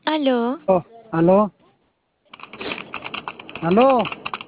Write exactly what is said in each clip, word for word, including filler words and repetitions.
Aló, Oh, aló, aló,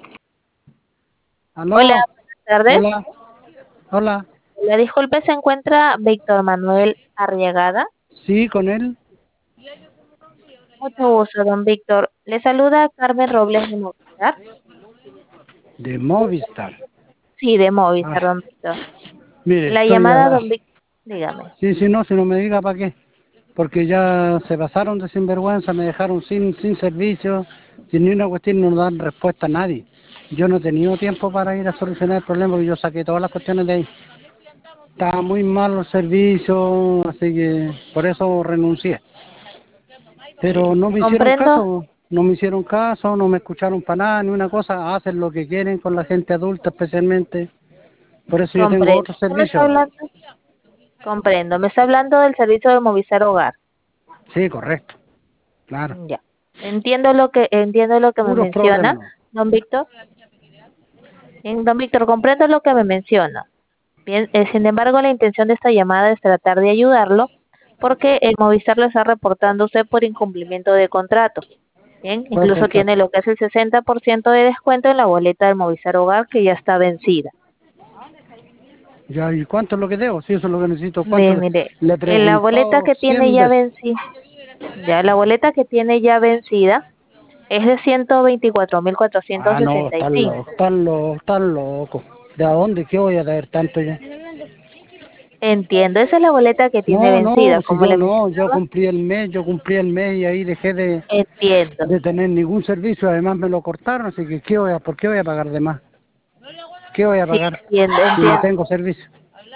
hola, aló, buenas tardes. hola, hola. La disculpe, se encuentra Víctor Manuel Arriagada. Sí, con él, Mucho gusto, don Víctor. Le saluda Carmen Robles de Movistar. de Movistar. Sí, de Ah, Movistar, don Víctor. mire, La estoy llamada, a... don Víctor, dígame. Sí, sí, no, si no me diga para qué. Porque ya se pasaron de sinvergüenza, me dejaron sin, sin servicio, sin ni una cuestión, no dan respuesta a nadie. Yo no he tenido tiempo para ir a solucionar el problema porque yo saqué todas las cuestiones de ahí. Estaba muy mal los servicios, así que por eso renuncié. Pero no me hicieron Comprendo, caso, no me hicieron caso, no me escucharon para nada, ni una cosa, hacen lo que quieren con la gente adulta especialmente. Por eso yo tengo comprendo. otro ¿Qué me está servicio. hablando? Comprendo. Me está hablando del servicio de Movistar Hogar. Sí, correcto, claro. Ya. Entiendo lo que, entiendo lo que me Puros menciona, problemas, ¿no? don Víctor. Bien, don Víctor, comprendo lo que me menciona. Bien, eh, sin embargo, la intención de esta llamada es tratar de ayudarlo porque el Movistar lo está reportando usted por incumplimiento de contrato. Bien, ¿Cuál incluso tiene contrato? lo que es el sesenta por ciento de descuento en la boleta del Movistar Hogar que ya está vencida. Ya, ¿y cuánto es lo que debo? Sí, eso es lo que necesito. ¿Cuánto Bien, le, mire, le he en la boleta preguntado que tiene cien ya veces? vencida, ya la boleta que tiene ya vencida es de ciento veinticuatro mil cuatrocientos Ah, no, sesenta y están loco, cinco. están loco, están loco. ¿De a dónde? ¿Qué voy a traer tanto ya? Entiendo, esa es la boleta que tiene No, vencida, no, si como yo le no, yo mencionaba. cumplí el mes, yo cumplí el mes y ahí dejé de, Entiendo, de tener ningún servicio, además me lo cortaron, así que ¿qué voy a, ¿por qué voy a pagar de más? ¿Qué voy a sí, pagar entiendo, si no entiendo, tengo servicio?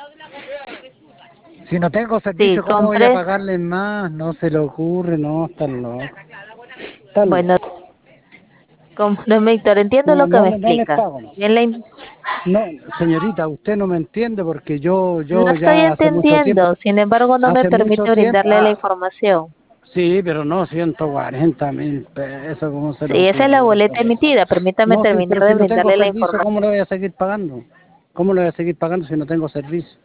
Si no tengo sí, servicio, ¿cómo voy a compré. pagarle más? No se le ocurre, no, están loco, están Bueno, loco. como, don Víctor, entiendo No, lo que no, me le- no les explica. pago, no. Bien, la in- No, señorita, usted no me entiende porque yo, no yo estoy ya hace mucho tiempo, entendiendo, sin embargo, no me hace mucho permite tiempo, brindarle la ah, información. sí, pero no ciento cuarenta mil pesos, ¿cómo se le Sí, esa es la ocurre? boleta emitida. Permítame No, sí, terminar pero de si no tengo brindarle la servicio, información. ¿cómo le voy a seguir pagando? ¿Cómo le voy a seguir pagando si no tengo servicio?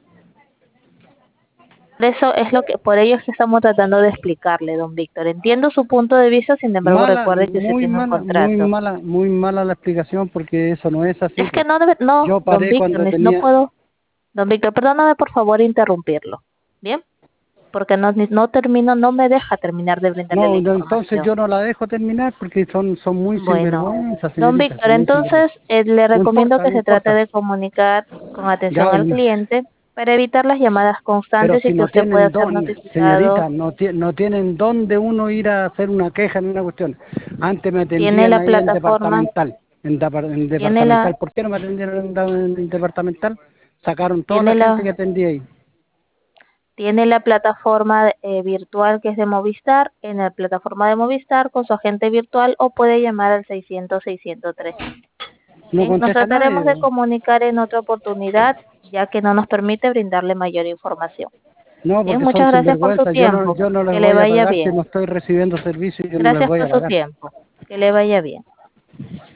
Por eso es lo que, por ello es que estamos tratando de explicarle, don Víctor. Entiendo su punto de vista, sin embargo, Mala, recuerde que usted muy tiene un mala, muy contrato. mala, muy mala la explicación porque eso no es así, Es que pues. no debe, no, Yo don paré Víctor, cuando ni- no tenía, puedo, don Víctor, perdóname por favor interrumpirlo. Bien, porque no, ni- no termino, no me deja terminar de brindarle la no, no, entonces información. yo no la dejo terminar porque son, son muy Bueno, sinvergüenza, don señorita, Víctor, son muy entonces sinvergüenza. eh, le No recomiendo importa, que no se trate importa. de comunicar con atención Ya, al cliente para evitar las llamadas pero constantes y si que no usted pueda tienen ser dónde, notificado. señorita, no, tie- no tienen dónde uno ir a hacer una queja en una cuestión. Antes me Tiene atendían la ahí en plataforma, departamental, en, depar- en tiene la, departamental. ¿Por qué no me atendieron en, da- en departamental? Sacaron toda la tiene gente que la, atendía ahí. tiene la plataforma eh, virtual que es de Movistar, en la plataforma de Movistar con su agente virtual o puede llamar al seiscientos, seiscientos tres. No Bien, nos contesta nadie. trataremos de comunicar en otra oportunidad, ya que no nos permite brindarle mayor información. No, Bien, porque son muchas gracias por su sinvergüenza. Yo no, tiempo. yo no les Que le voy a vaya pagar si bien. no estoy recibiendo servicio y yo no les Gracias voy por a su pagar. tiempo. Que le vaya bien.